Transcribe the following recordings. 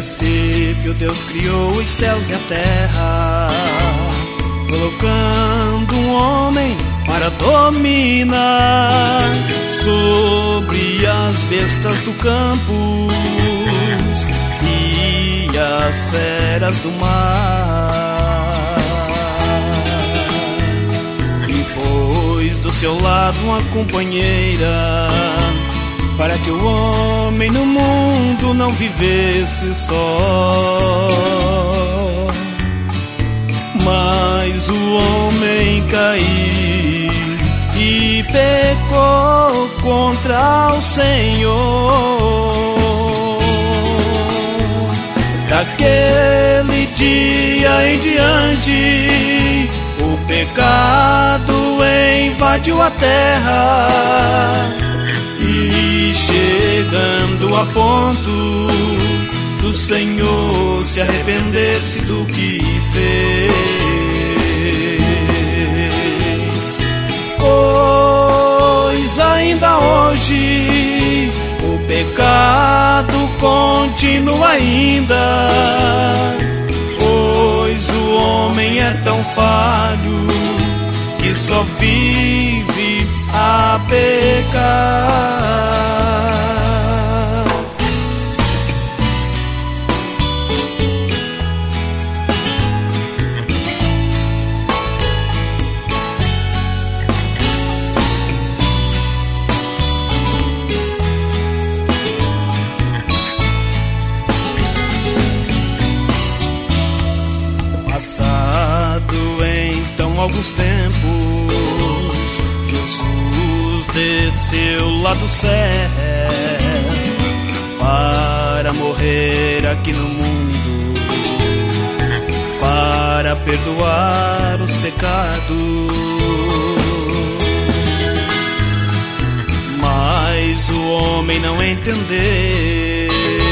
inesquecível, Deus criou os céus e a terra, colocando um homem para dominar sobre as bestas do campo e as feras do mar. E pôs do seu lado uma companheira, para que o homem no mundo não vivesse só. Mas o homem caiu e pecou contra o Senhor. Daquele dia em diante, o pecado invadiu a terra, e chegando a ponto do Senhor se arrepender-se do que fez. Pois ainda hoje o pecado continua ainda, pois o homem é tão falho que só vive a pecar. Passado então alguns tempos, Jesus desceu lá do céu para morrer aqui no mundo, para perdoar os pecados. Mas o homem não entendeu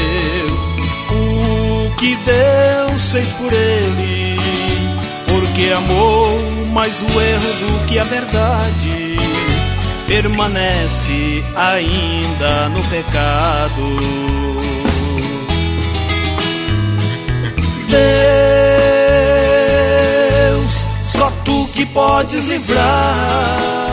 o que Deus fez por ele, porque amou mais o erro do que a verdade, permanece ainda no pecado. Deus, só tu que podes livrar